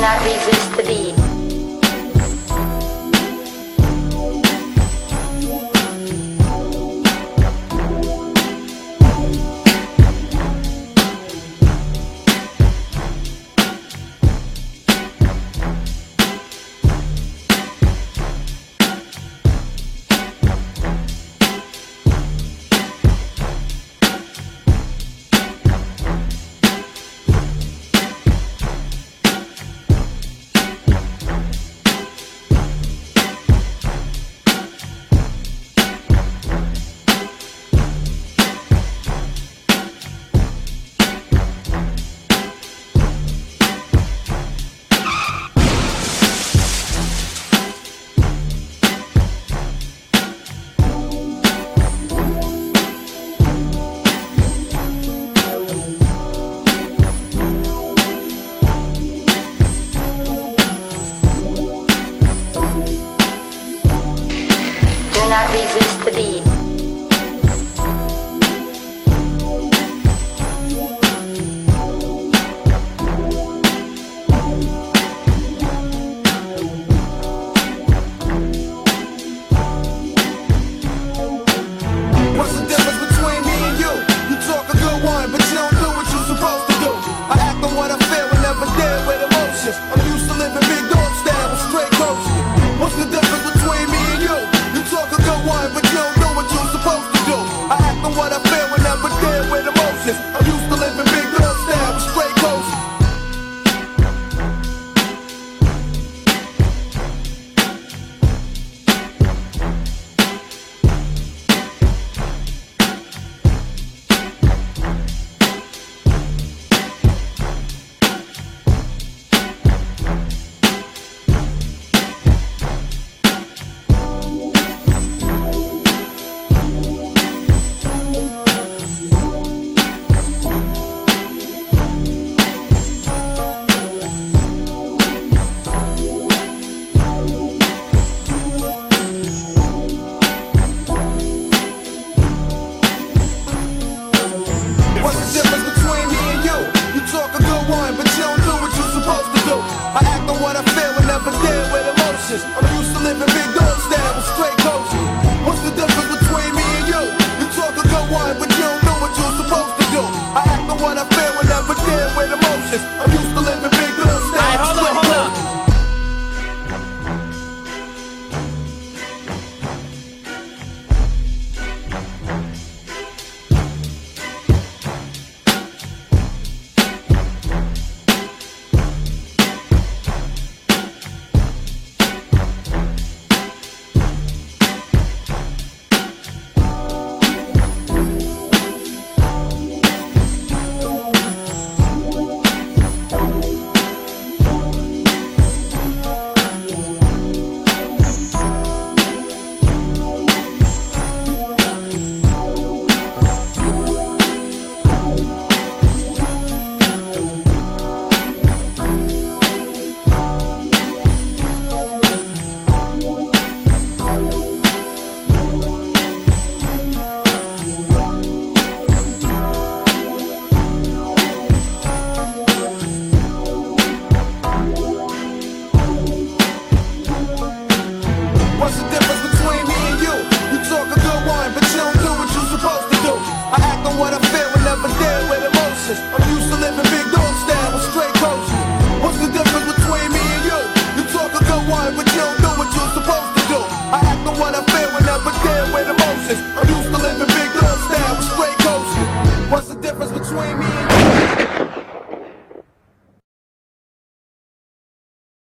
Cannot resist the beat. Cannot resist the beat. What's the difference between me and you? You talk a good one, but you don't do what you're supposed to do. I act on what I feel and never deal with emotions. I'm used to living big dog style with straight coaches. What's the difference between me and you? You talk a good one, but you don't do what you're supposed to do. I act on what I feel and never deal with emotions. I'm used to living big dog style with straight coaches. What's the difference between me and you? You talk a good one, but you don't do what you're supposed to do. I act on what I feel and never deal with emotions.